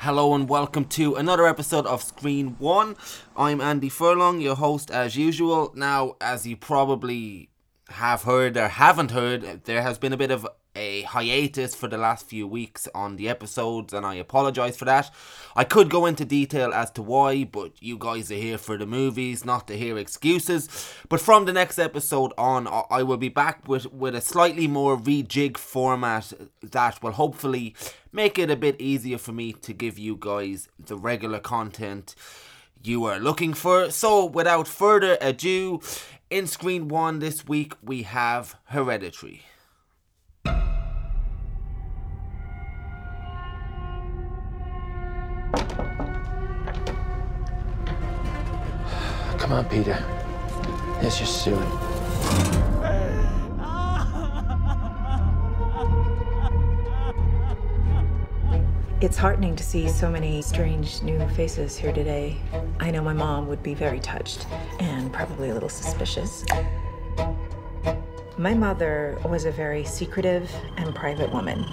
Hello and welcome to another episode of Screen One. I'm Andy Furlong, your host as usual. Now, as you probably have heard or haven't heard, there has been a bit of a hiatus for the last few weeks on the episodes, and I apologise for that. I could go into detail as to why, but you guys are here for the movies, not to hear excuses. But from the next episode on, I will be back with a slightly more rejig format that will hopefully make it a bit easier for me to give you guys the regular content you are looking for. So without further ado, in Screen 1 this week we have Hereditary. Come on, Peter. It's just soon. It's heartening to see so many strange new faces here today. I know my mom would be very touched and probably a little suspicious. My mother was a very secretive and private woman.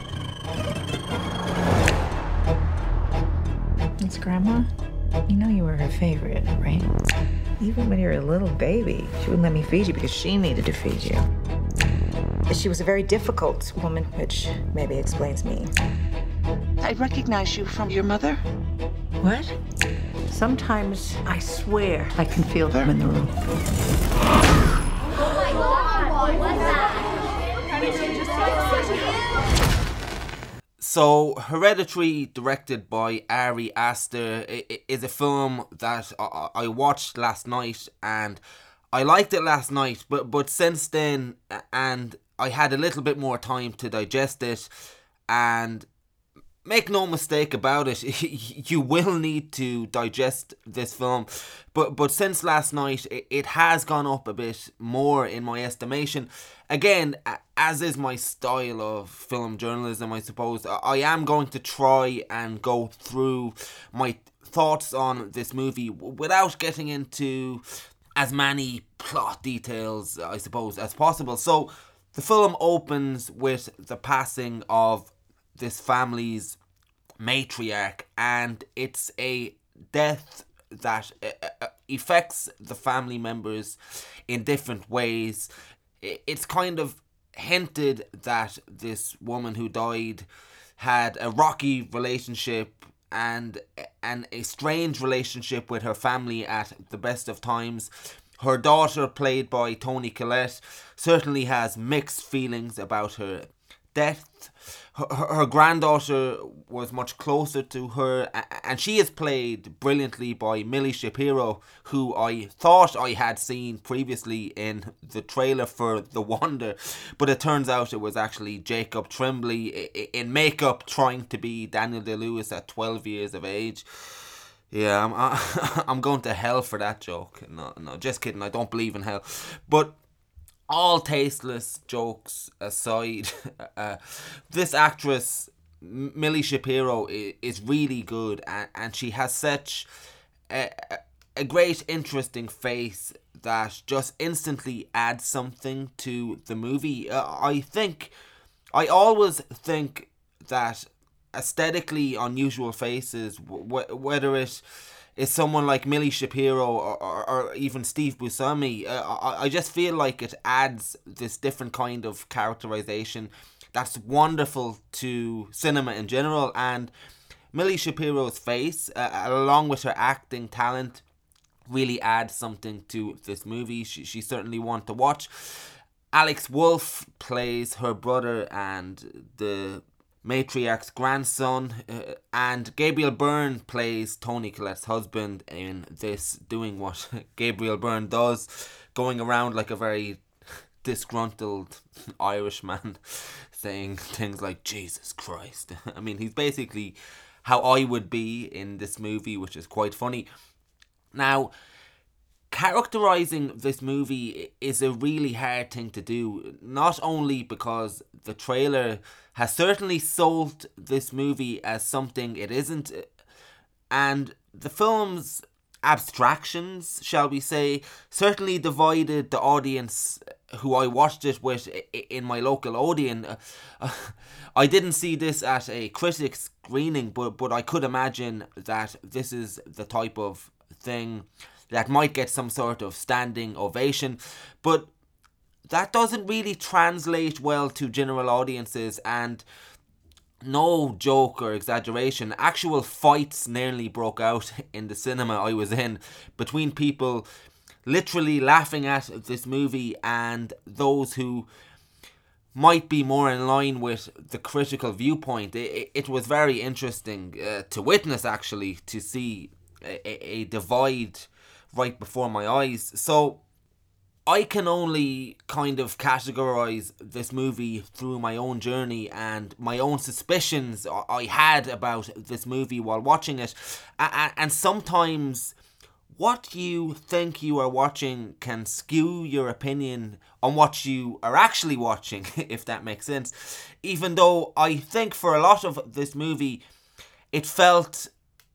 It's Grandma. You know you were her favorite, right? Even when you were a little baby, she wouldn't let me feed you because she needed to feed you. She was a very difficult woman, which maybe explains me. I recognize you from your mother. What? Sometimes I swear I can feel them in the room. Oh my God, what's that? So, Hereditary, directed by Ari Aster, is a film that I watched last night, and I liked it last night, but since then, and I had a little bit more time to digest it, and make no mistake about it, you will need to digest this film, but since last night, it has gone up a bit more in my estimation. Again, as is my style of film journalism, I suppose, I am going to try and go through my thoughts on this movie without getting into as many plot details, I suppose, as possible. So, the film opens with the passing of this family's matriarch, and it's a death that affects the family members in different ways. It's kind of hinted that this woman who died had a rocky relationship and a strange relationship with her family at the best of times. Her daughter, played by Toni Collette, certainly has mixed feelings about her death. Her granddaughter was much closer to her, and she is played brilliantly by Millie Shapiro, who I thought I had seen previously in the trailer for The Wonder, but it turns out it was actually Jacob Tremblay in makeup trying to be Daniel Day-Lewis at 12 years of age. Yeah, I'm going to hell for that joke. No, just kidding, I don't believe in hell. But all tasteless jokes aside, this actress, Millie Shapiro, is really good, and she has such a great, interesting face that just instantly adds something to the movie. I always think that aesthetically unusual faces, whether it is someone like Millie Shapiro or even Steve Buscemi, I just feel like it adds this different kind of characterization that's wonderful to cinema in general. And Millie Shapiro's face, along with her acting talent, really adds something to this movie. She's certainly one to watch. Alex Wolff plays her brother and the matriarch's grandson, and Gabriel Byrne plays Toni Collette's husband in this, doing what Gabriel Byrne does, going around like a very disgruntled Irishman, saying things like Jesus Christ. I mean, he's basically how I would be in this movie, which is quite funny. Now, characterizing this movie is a really hard thing to do, not only because the trailer has certainly sold this movie as something it isn't, and the film's abstractions, shall we say, certainly divided the audience who I watched it with in my local Odeon, I didn't see this at a critic screening, but I could imagine that this is the type of thing that might get some sort of standing ovation, but that doesn't really translate well to general audiences, and no joke or exaggeration, actual fights nearly broke out in the cinema I was in between people literally laughing at this movie and those who might be more in line with the critical viewpoint. It was very interesting to witness, actually, to see a divide right before my eyes. So I can only kind of categorize this movie through my own journey and my own suspicions I had about this movie while watching it. And sometimes what you think you are watching can skew your opinion on what you are actually watching, if that makes sense. Even though I think for a lot of this movie, it felt,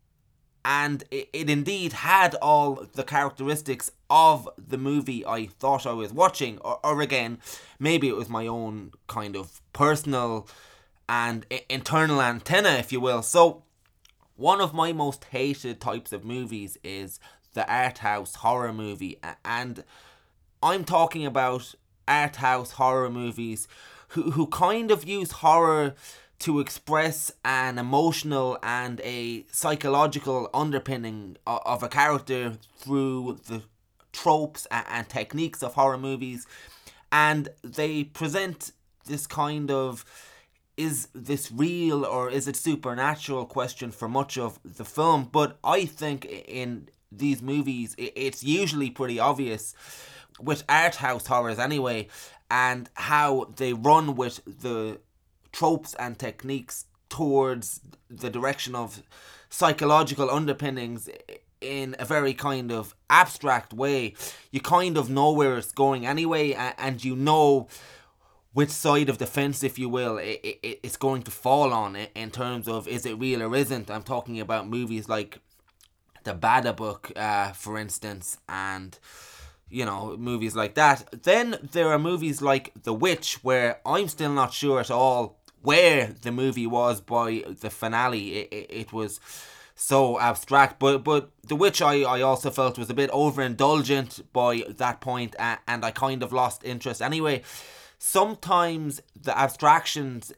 and it indeed had, all the characteristics of the movie I thought I was watching. Or again, maybe it was my own kind of personal and internal antenna, if you will. So one of my most hated types of movies is the art house horror movie, and I'm talking about art house horror movies who kind of use horror to express an emotional and a psychological underpinning of a character through the tropes and techniques of horror movies, and they present this kind of, is this real or is it supernatural question for much of the film. But I think in these movies it's usually pretty obvious, with art house horrors anyway, and how they run with the tropes and techniques towards the direction of psychological underpinnings in a very kind of abstract way. You kind of know where it's going anyway, and you know which side of the fence, if you will, it's going to fall on in terms of is it real or isn't. I'm talking about movies like The Babadook, for instance, and you know, movies like that. Then there are movies like The Witch, where I'm still not sure at all where the movie was by the finale. It was so abstract, but The Witch I also felt was a bit overindulgent by that point, and I kind of lost interest anyway. Sometimes the abstractions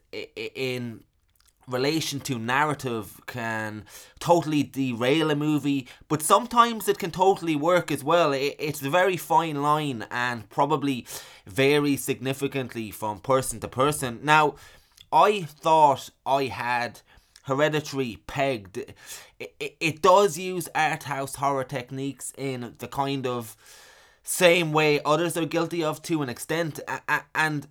in relation to narrative can totally derail a movie, but sometimes it can totally work as well. It's a very fine line and probably varies significantly from person to person. Now, I thought I had Hereditary pegged. It does use art house horror techniques in the kind of same way others are guilty of to an extent, and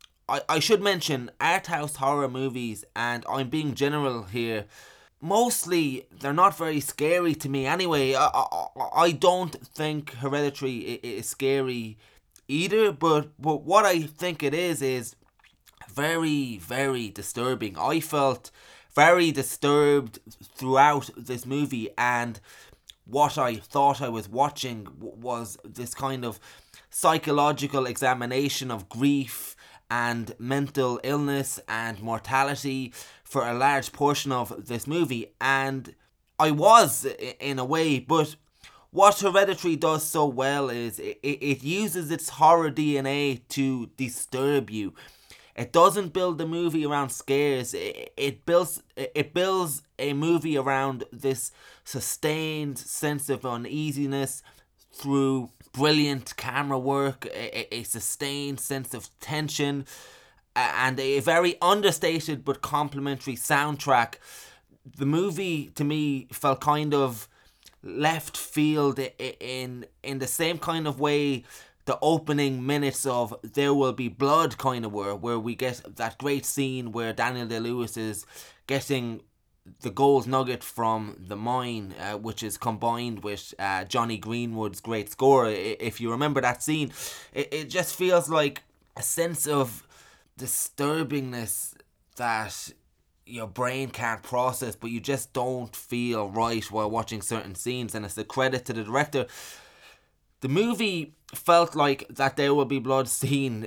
I should mention art house horror movies, and I'm being general here, mostly they're not very scary to me anyway. I don't think Hereditary is scary either, but what I think it is very, very disturbing. I felt very disturbed throughout this movie, and what I thought I was watching was this kind of psychological examination of grief and mental illness and mortality for a large portion of this movie, and I was, in a way. But what Hereditary does so well is it uses its horror DNA to disturb you. It doesn't build the movie around scares. It builds a movie around this sustained sense of uneasiness through brilliant camera work, a sustained sense of tension, and a very understated but complimentary soundtrack. The movie, to me, felt kind of left field in the same kind of way the opening minutes of There Will Be Blood kind of were, where we get that great scene where Daniel Day-Lewis is getting the gold nugget from the mine, which is combined with Johnny Greenwood's great score. If you remember that scene, it just feels like a sense of disturbingness that your brain can't process, but you just don't feel right while watching certain scenes, and it's a credit to the director. The movie felt like that there would be blood seen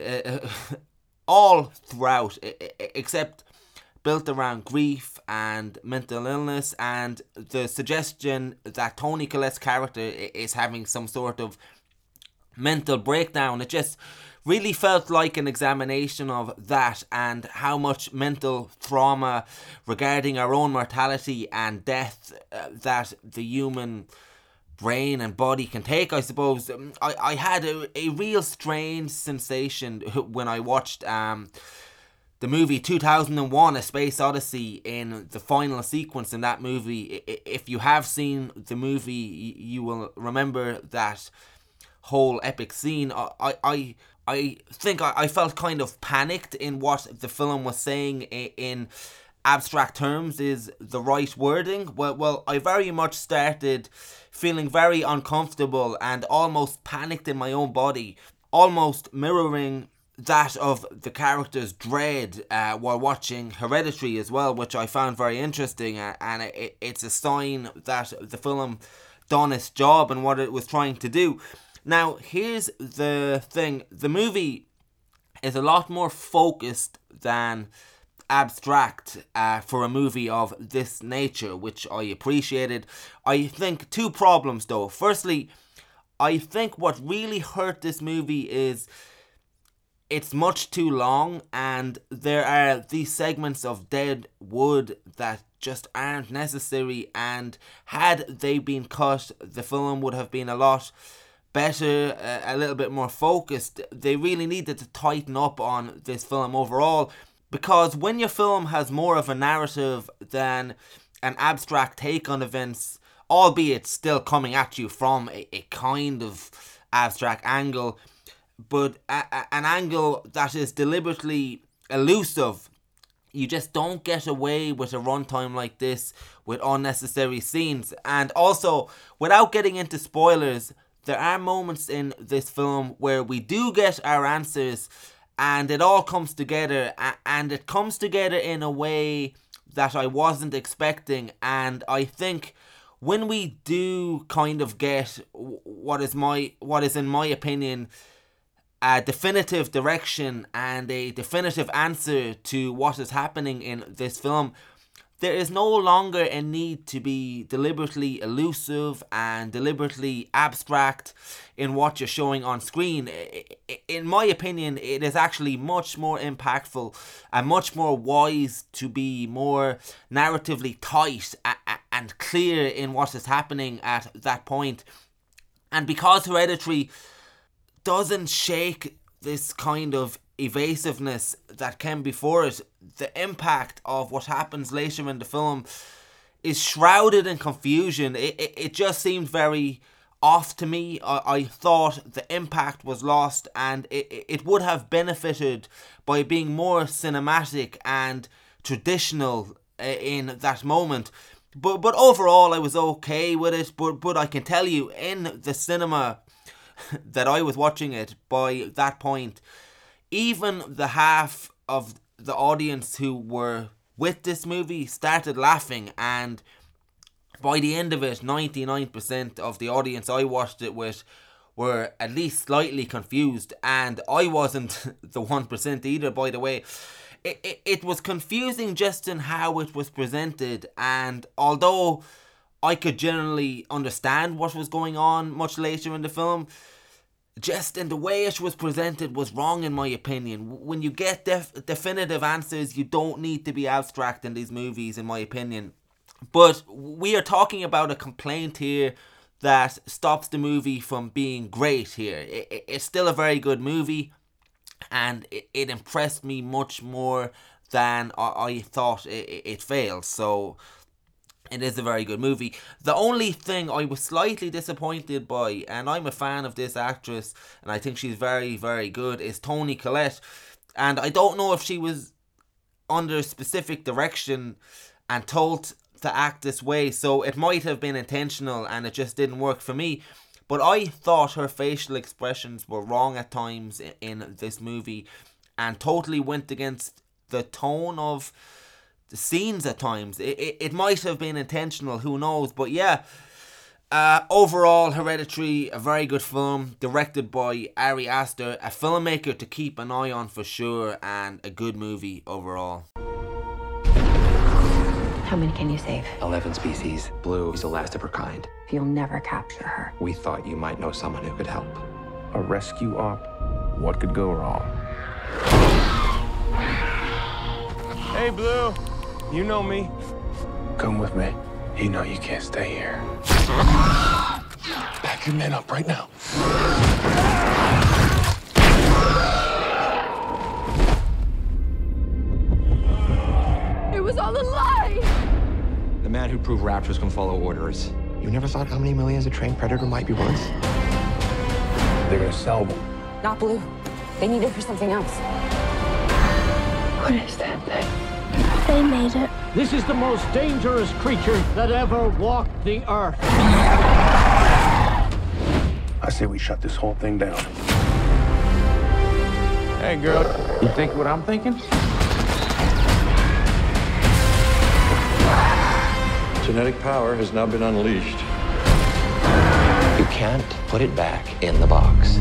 all throughout, except built around grief and mental illness, and the suggestion that Toni Collette's character is having some sort of mental breakdown. It just really felt like an examination of that and how much mental trauma regarding our own mortality and death that the human brain and body can take, I suppose. I had a real strange sensation when I watched the movie 2001 A Space Odyssey in the final sequence in that movie. If you have seen the movie, you will remember that whole epic scene. I think I felt kind of panicked in what the film was saying in abstract terms is the right wording. Well, I very much started feeling very uncomfortable and almost panicked in my own body, almost mirroring that of the character's dread while watching Hereditary as well, which I found very interesting, and it's a sign that the film done its job and what it was trying to do. Now, here's the thing. The movie is a lot more focused than abstract for a movie of this nature, which I appreciated. I think two problems though. Firstly, I think what really hurt this movie is it's much too long, and there are these segments of dead wood that just aren't necessary, and had they been cut, the film would have been a lot better, a little bit more focused. They really needed to tighten up on this film overall, because when your film has more of a narrative than an abstract take on events, albeit still coming at you from a kind of abstract angle, but an angle that is deliberately elusive, you just don't get away with a runtime like this with unnecessary scenes. And also, without getting into spoilers, there are moments in this film where we do get our answers and it all comes together, and it comes together in a way that I wasn't expecting. And I think when we do kind of get what is in my opinion a definitive direction and a definitive answer to what is happening in this film, there is no longer a need to be deliberately elusive and deliberately abstract in what you're showing on screen. In my opinion, it is actually much more impactful and much more wise to be more narratively tight and clear in what is happening at that point. And because Hereditary doesn't shake this kind of evasiveness that came before it, the impact of what happens later in the film is shrouded in confusion. It just seemed very off to me. I thought the impact was lost, and it would have benefited by being more cinematic and traditional in that moment. But overall I was okay with it, but I can tell you, in the cinema that I was watching it by that point, even the half of the audience who were with this movie started laughing, and by the end of it, 99% of the audience I watched it with were at least slightly confused, and I wasn't the 1% either, by the way. It was confusing just in how it was presented, and although I could generally understand what was going on much later in the film, just in the way it was presented was wrong in my opinion. When you get definitive answers, you don't need to be abstract in these movies, in my opinion. But we are talking about a complaint here that stops the movie from being great here. It's still a very good movie, and it impressed me much more than I thought it failed. So it is a very good movie. The only thing I was slightly disappointed by, and I'm a fan of this actress and I think she's very, very good, is Toni Collette. And I don't know if she was under specific direction and told to act this way, so it might have been intentional and it just didn't work for me. But I thought her facial expressions were wrong at times in this movie and totally went against the tone of the scenes at times. It might have been intentional, who knows, but yeah, Overall, Hereditary, a very good film, directed by Ari Aster, a filmmaker to keep an eye on for sure, and a good movie overall. How many can you save? 11 species. Blue is the last of her kind. You'll never capture her. We thought you might know someone who could help. A rescue op? What could go wrong? Hey, Blue. You know me. Come with me. You know you can't stay here. Pack your men up right now. It was all a lie! The man who proved raptors can follow orders. You never thought how many millions a trained predator might be worth? They're gonna sell them. Not Blue. They need it for something else. What is that thing? They made it. This is the most dangerous creature that ever walked the earth. I say we shut this whole thing down. Hey, girl. You think what I'm thinking? Genetic power has now been unleashed. You can't put it back in the box.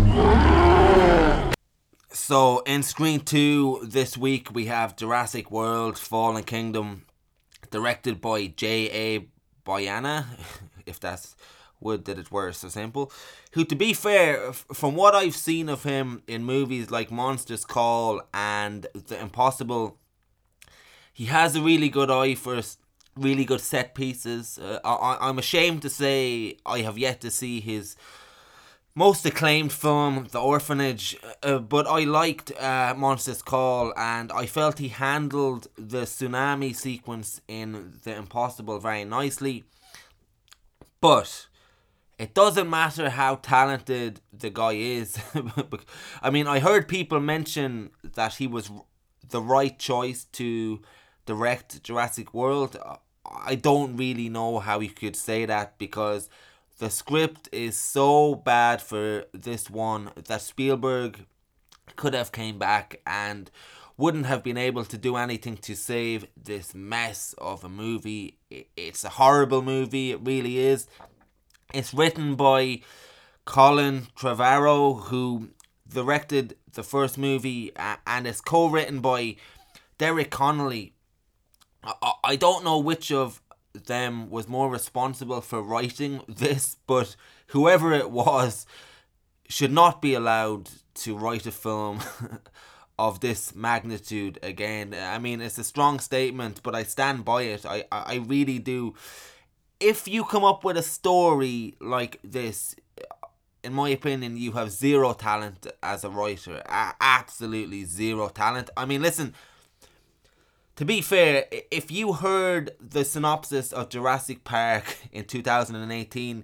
So, in Screen 2 this week, we have Jurassic World Fallen Kingdom, directed by J.A. Bayana, if that's would that it were so simple, who, to be fair, from what I've seen of him in movies like Monsters Call and The Impossible, he has a really good eye for really good set pieces. I'm ashamed to say I have yet to see his most acclaimed film, The Orphanage, but I liked Monsters Call, and I felt he handled the tsunami sequence in The Impossible very nicely. But it doesn't matter how talented the guy is. I mean, I heard people mention that he was the right choice to direct Jurassic World. I don't really know how you could say that, because the script is so bad for this one that Spielberg could have came back and wouldn't have been able to do anything to save this mess of a movie. It's a horrible movie, it really is. It's written by Colin Trevorrow, who directed the first movie, and it's co-written by Derek Connolly. I don't know which of them was more responsible for writing this, but whoever it was should not be allowed to write a film of this magnitude again. I mean, it's a strong statement, but I stand by it. I really do. If you come up with a story like this, in my opinion, you have zero talent as a writer. Absolutely zero talent. I mean, listen, to be fair, if you heard the synopsis of Jurassic Park in 2018,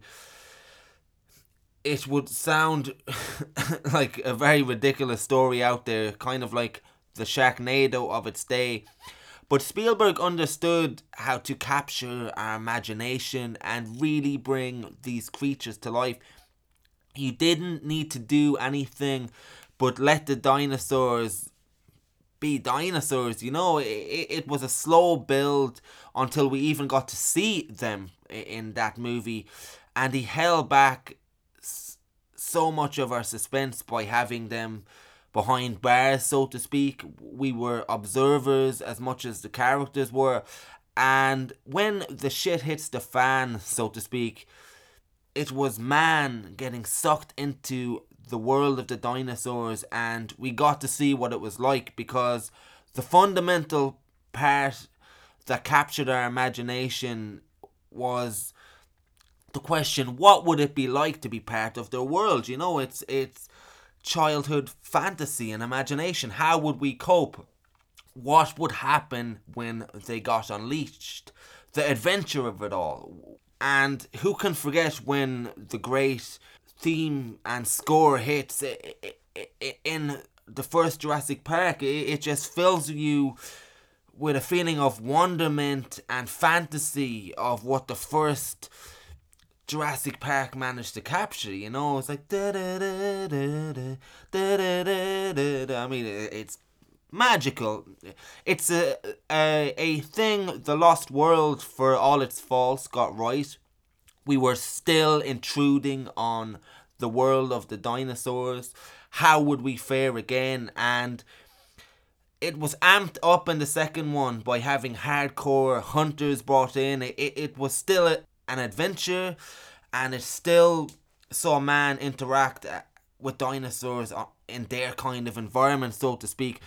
it would sound like a very ridiculous story out there, kind of like the Sharknado of its day. But Spielberg understood how to capture our imagination and really bring these creatures to life. You didn't need to do anything but let the dinosaurs be dinosaurs, you know. It was a slow build until we even got to see them in that movie, and he held back so much of our suspense by having them behind bars, so to speak. We were observers as much as the characters were, and when the shit hits the fan, so to speak, it was man getting sucked into the world of the dinosaurs, and we got to see what it was like, because the fundamental part that captured our imagination was the question, what would it be like to be part of their world? You know, it's childhood fantasy and imagination. How would we cope? What would happen when they got unleashed? The adventure of it all. And who can forget when the great theme and score hits in the first Jurassic Park? It just fills you with a feeling of wonderment and fantasy of what the first Jurassic Park managed to capture. You know, it's like da da da da da da da da. I mean, it's magical. It's a thing the Lost World, for all its faults, got right we were still intruding on the world of the dinosaurs. How would we fare again? And it was amped up in the second one by having hardcore hunters brought in. It was still an adventure, and it still saw man interact with dinosaurs in their kind of environment, so to speak.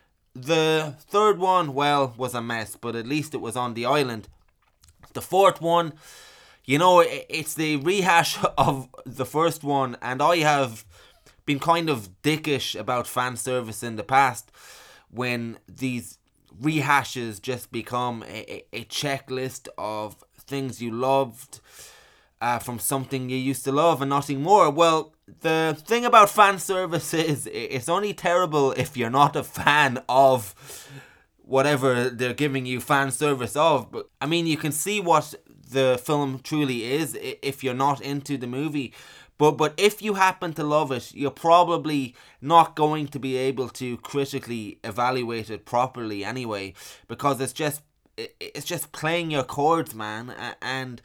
The third one, well, was a mess, but at least it was on the island. The fourth one, you know, it's the rehash of the first one, and I have been kind of dickish about fan service in the past when these rehashes just become a checklist of things you loved from something you used to love and nothing more. Well, the thing about fan service is it's only terrible if you're not a fan of whatever they're giving you fan service of. But I mean, you can see what the film truly is if you're not into the movie. But if you happen to love it, you're probably not going to be able to critically evaluate it properly anyway, because it's just playing your chords, man, and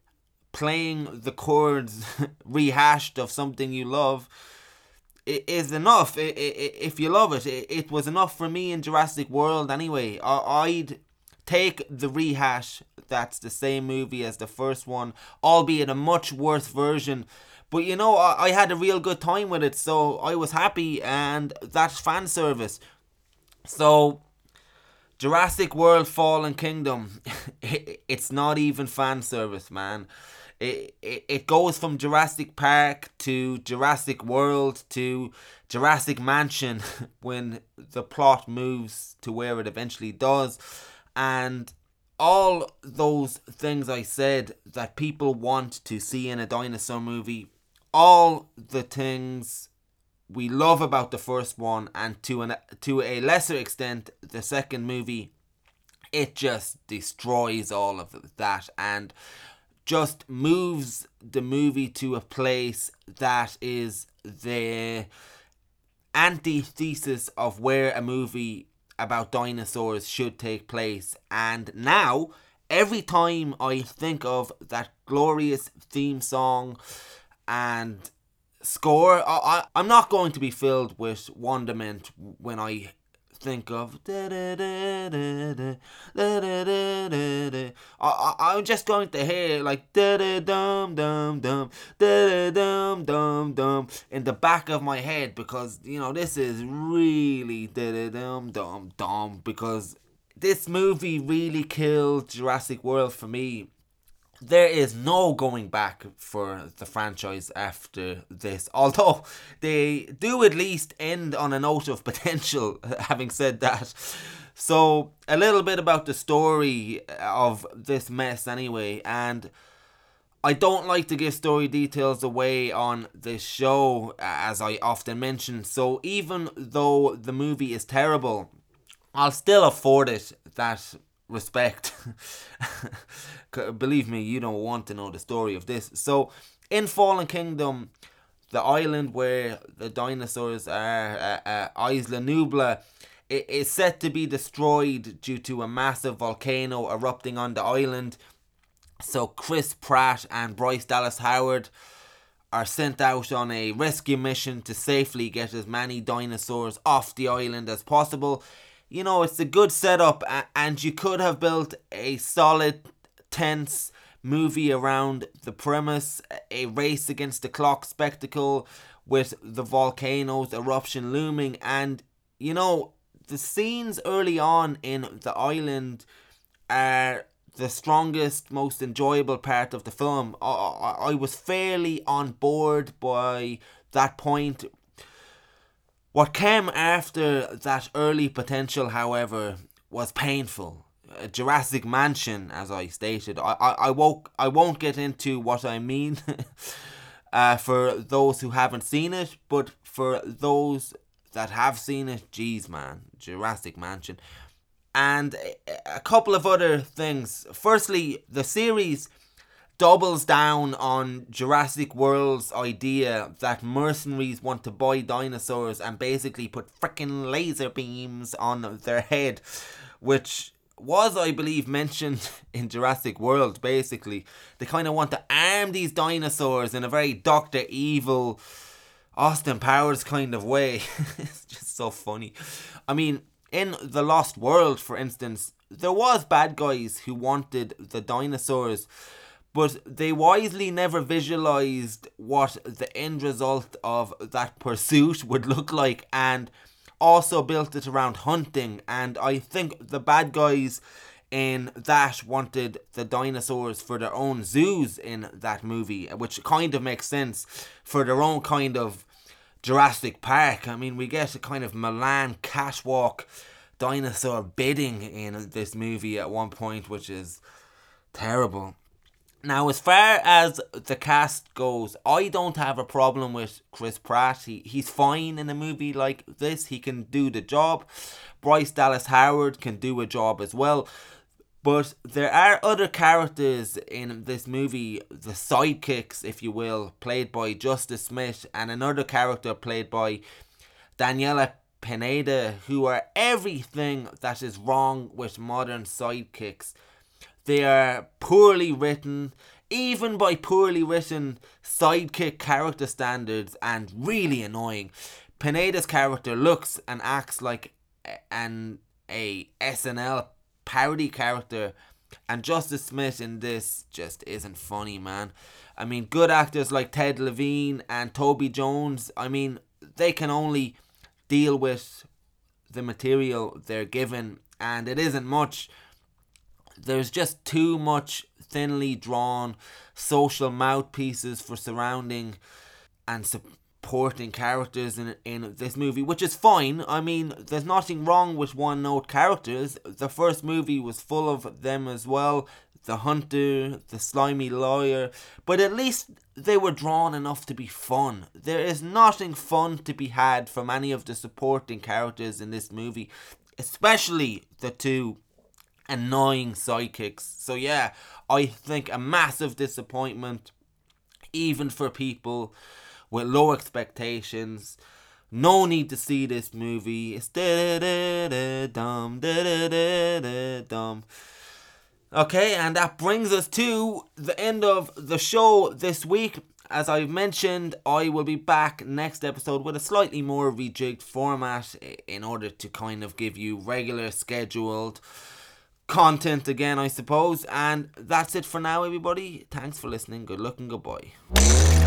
playing the chords rehashed of something you love is enough. If you love it, it was enough for me in Jurassic World anyway. I'd take the rehash that's the same movie as the first one, albeit a much worse version. But you know, I had a real good time with it, so I was happy, and that's fan service. So, Jurassic World Fallen Kingdom, it's not even fan service, man. It goes from Jurassic Park to Jurassic World to Jurassic Mansion when the plot moves to where it eventually does. And all those things I said that people want to see in a dinosaur movie, all the things we love about the first one, and to a lesser extent the second movie, it just destroys all of that and just moves the movie to a place that is the antithesis of where a movie about dinosaurs should take place. And now, every time I think of that glorious theme song and score, I'm not going to be filled with wonderment when I think of I'm just going to hear like dum dum dum dum dum dum in the back of my head, because you know this is really dum dum dum, because this movie really killed Jurassic World for me. There is no going back for the franchise after this, although they do at least end on a note of potential, having said that. So, a little bit about the story of this mess anyway, and I don't like to give story details away on this show, as I often mention, so even though the movie is terrible, I'll still afford it that respect. Believe me, you don't want to know the story of this. So, in Fallen Kingdom, the island where the dinosaurs are, Isla Nubla, is set to be destroyed due to a massive volcano erupting on the island. So Chris Pratt and Bryce Dallas Howard are sent out on a rescue mission to safely get as many dinosaurs off the island as possible. You know, it's a good setup, and you could have built a solid, tense movie around the premise, a race against the clock spectacle with the volcano's eruption looming. And, you know, the scenes early on in the island are the strongest, most enjoyable part of the film. I was fairly on board by that point. What came after that early potential, however, was painful. Jurassic Mansion, as I stated. I won't get into what I mean for those who haven't seen it, but for those that have seen it, geez man, Jurassic Mansion. And a couple of other things. Firstly, the series doubles down on Jurassic World's idea that mercenaries want to buy dinosaurs and basically put freaking laser beams on their head, which was, I believe, mentioned in Jurassic World, basically. They kind of want to arm these dinosaurs in a very Dr. Evil, Austin Powers kind of way. It's just so funny. I mean, in The Lost World, for instance, there was bad guys who wanted the dinosaurs, but they wisely never visualised what the end result of that pursuit would look like, and also built it around hunting. And I think the bad guys in that wanted the dinosaurs for their own zoos in that movie, which kind of makes sense, for their own kind of Jurassic Park. I mean, we get a kind of Milan catwalk dinosaur bidding in this movie at one point, which is terrible. Now, as far as the cast goes, I don't have a problem with Chris Pratt. He's fine in a movie like this. He can do the job. Bryce Dallas Howard can do a job as well. But there are other characters in this movie, the sidekicks, if you will, played by Justice Smith, and another character played by Daniela Pineda, who are everything that is wrong with modern sidekicks. They are poorly written, even by poorly written sidekick character standards, and really annoying. Pineda's character looks and acts like a SNL parody character, and Justice Smith in this just isn't funny, man. I mean, good actors like Ted Levine and Toby Jones, I mean, they can only deal with the material they're given, and it isn't much. There's just too much thinly drawn social mouthpieces for surrounding and supporting characters in this movie, which is fine. I mean, there's nothing wrong with one-note characters. The first movie was full of them as well. The hunter, the slimy lawyer, but at least they were drawn enough to be fun. There is nothing fun to be had from any of the supporting characters in this movie, especially the two annoying sidekicks. So yeah, I think a massive disappointment, even for people with low expectations. No need to see this movie. It's da-da-da-da-dum, da-da-da-da-dum. Okay, and that brings us to the end of the show this week. As I've mentioned, I will be back next episode with a slightly more rejigged format in order to kind of give you regular scheduled content again, I suppose. And that's it for now, everybody. Thanks for listening. Good luck and goodbye.